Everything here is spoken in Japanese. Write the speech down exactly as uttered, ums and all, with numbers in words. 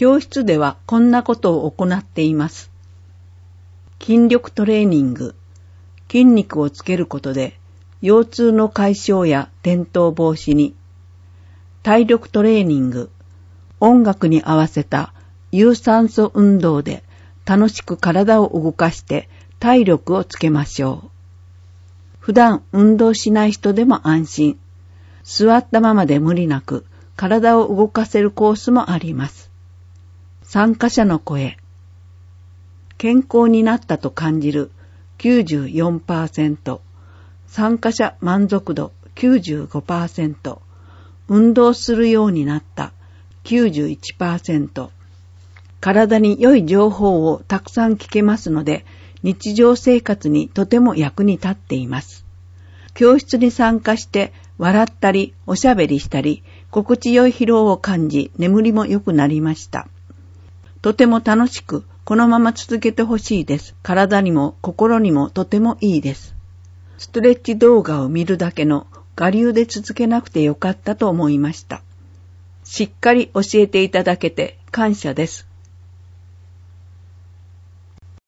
教室ではこんなことを行っています。筋力トレーニング。筋肉をつけることで腰痛の解消や転倒防止に。体力トレーニング。音楽に合わせた有酸素運動で楽しく体を動かして体力をつけましょう。普段運動しない人でも安心。座ったままで無理なく体を動かせるコースもあります。参加者の声。健康になったと感じる きゅうじゅうよんパーセント。参加者満足度 きゅうじゅうごパーセント。運動するようになったきゅうじゅういちパーセント。体に良い情報をたくさん聞けますので、日常生活にとても役に立っています。教室に参加して笑ったりおしゃべりしたり、心地よい疲労を感じ、眠りも良くなりました。とても楽しく、このまま続けてほしいです。体にも心にもとてもいいです。ストレッチ動画を見るだけの我流で続けなくてよかったと思いました。しっかり教えていただけて感謝です。